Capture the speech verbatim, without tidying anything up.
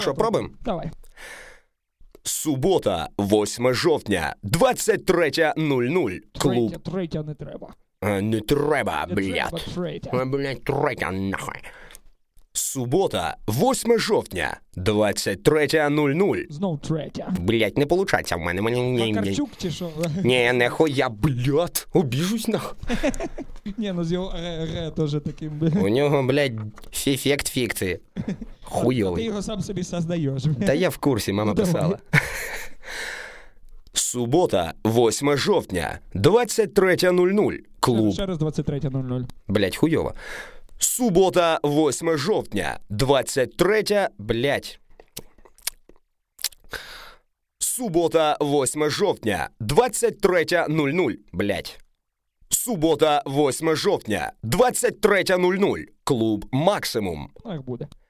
Що, пробуємо? Давай. Субота, восьме жовтня, двадцять третя нуль нуль. Клуб. Третя, третя не треба. А, не треба, Не блядь. треба третя. А, блядь, третя нахуй. Субота, восьме жовтня, двадцять третя нуль нуль. Знов третя. Блядь, не получається в мене. Мені... Макарчук чи що? Ні, не хуя, блядь, обіжусь нахуй. Ні, ну з його ре, ре теж таким. У нього, блядь, ефект фікції. Ти Хуйовий. його сам собі создаєш. Та я в курсі, мама Давай. писала. Субота, восьме жовтня, двадцять третя нуль нуль. Клуб. Ще раз двадцять третя нуль нуль. Блядь, хуйово. Субота, восьме жовтня, двадцять третя, блядь. Субота, восьме жовтня, двадцять третя нуль нуль, блядь. Субота, восьме жовтня, двадцять третя нуль нуль. Клуб Максимум. Так буде.